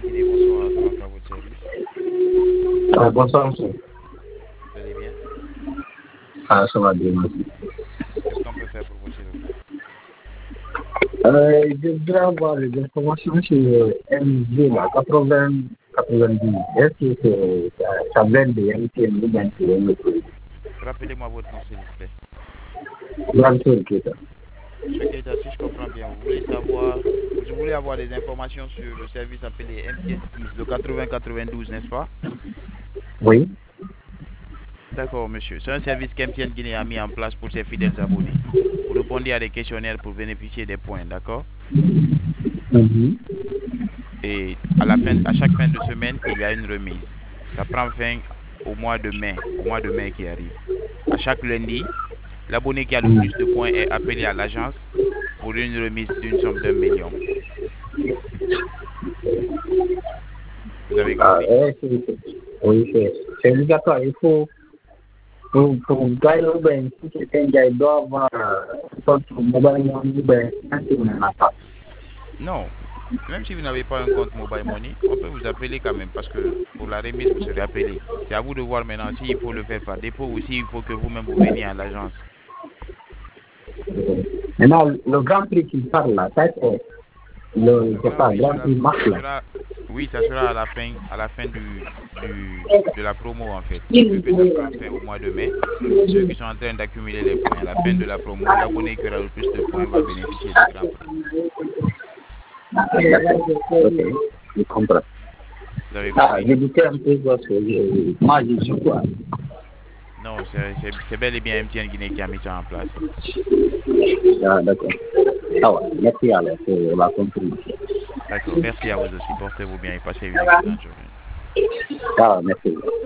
Guinée, bonsoir, ça va pas votre service? Bonsoir, monsieur. Vous allez bien? Ah, ça va bien, merci. Qu'est-ce qu'on peut faire pour vous, s'il vous plaît? Je voudrais avoir des informations sur MG, là, 80-90. Est-ce que ça vient de MTN ou bien c'est un autre? Rappelez-moi votre nom, s'il vous plaît. Grand-chose que ça. Monsieur Keita, si je comprends bien, vous voulez avoir des informations sur le service appelé MTN 10, le 80-92, n'est-ce pas? Oui. D'accord, monsieur. C'est un service qu'MTN Guinée a mis en place pour ses fidèles abonnés. Vous répondez à des questionnaires pour bénéficier des points, d'accord? Mhm. Et à chaque fin de semaine, il y a une remise. Ça prend fin au mois de mai qui arrive. À chaque lundi, l'abonné qui a le plus de points est appelé à l'agence pour une remise d'une somme d'1 million. Vous avez Ah, compris? oui, c'est obligatoire. Il faut, pour gagner au ben, si quelqu'un gagne, doit avoir son mobile money, ben, si on n'en a pas. Non. Même si vous n'avez pas un compte Mobile Money, on peut vous appeler quand même parce que pour la remise, vous serez appelé. C'est à vous de voir maintenant s'il faut le faire par dépôt ou s'il faut que vous-même vous veniez à l'agence. Maintenant, le Grand Prix qu'il parle là, ça c'est le, Le c'est Grand pas, Prix Grand Prix Marque là. oui, ça sera à la fin de la promo en fait. Vu que ça prend fin au mois de mai, ceux qui sont en train d'accumuler les points à la fin de la promo, l'abonné qui aura le plus de points va bénéficier du Grand Prix. D'accord. Ok, je comprends. Vous avez Ah, compris? je doutais un peu parce que moi je suis quoi? Non, c'est bel et bien MTN Guinée qui a mis ça en place. Ah, d'accord. Ah ouais, merci alors pour la contribution. D'accord, merci à vous aussi. Portez-vous bien et passez une excellente journée. Ah, merci.